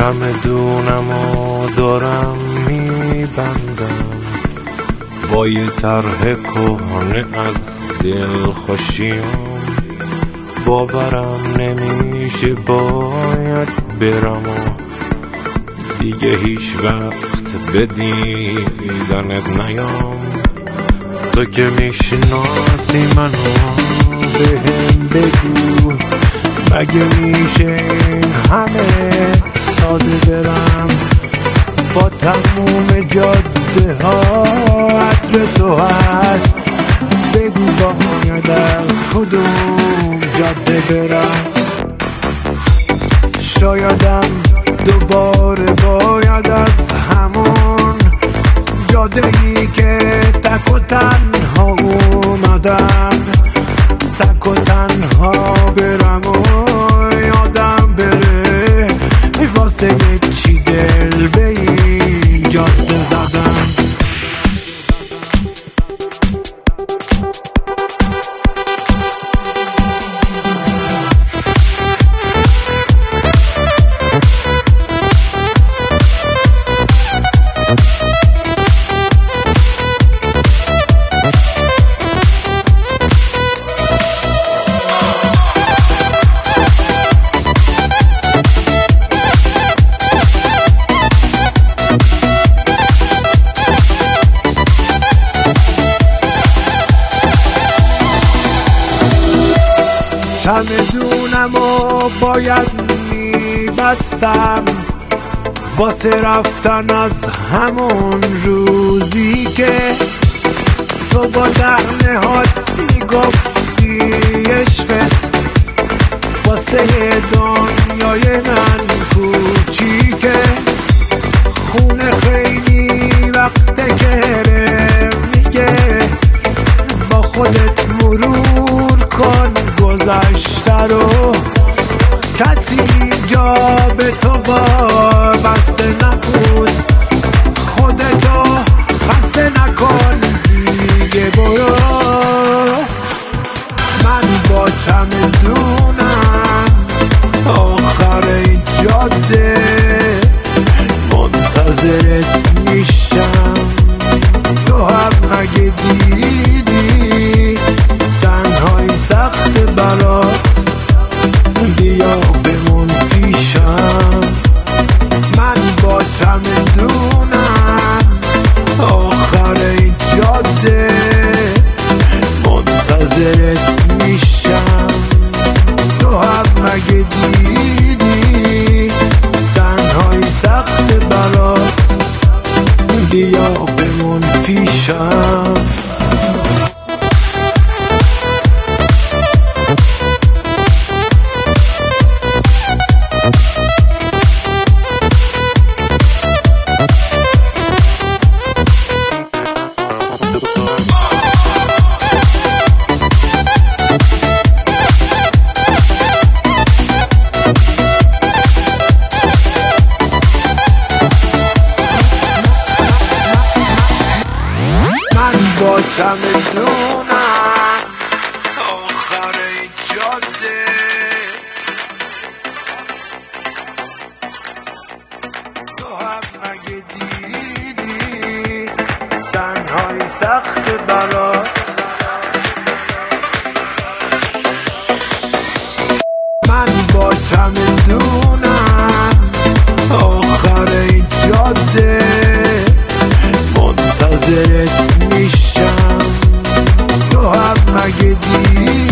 چمدونم و دارم میبندم با یه طرح کهنه از دل خوشیام. باورم نمیشه باید برم و دیگه هیچ وقت به دیدنت نیام. تو که میشناسی منو بهم بگو مگه میشه این همه ساده برم با تموم جاده ها عطر تو هست. بگو باید از کدوم جاده برم. شایدم دوباره باید از همون جاده‌ای که تک و تنها اومدم تک و تنها برم و یادم بره واسه چی دل به این جاده زدم. چمدونم و باید میبستم واسه رفتن از همون روزی که تو با دهنهات میگفتی عشقت واسه دنیای من کوچیکه. خونه خیلی وقته که میگه با خودت مرور کن گذشته رو. کسی جا به تو وابسته نبود خودتو خسته نکن دیگه برو. من با چمدونم آخر جاده منتظرت میشم. تو هم مگه دیدی تنهایی سخت برات بیا بمون پیشم. من با چمدونم آخر جاده منتظرت میشم. تو هم مگه دیدی تنهایی سخت برات بیا بمون پیشم. با چمدونم آخر جاده تو هم مگه دیدی تنهایی سخت برات. من با چمدونم آخر جاده منتظرت میشم. تو هم مگه دیدی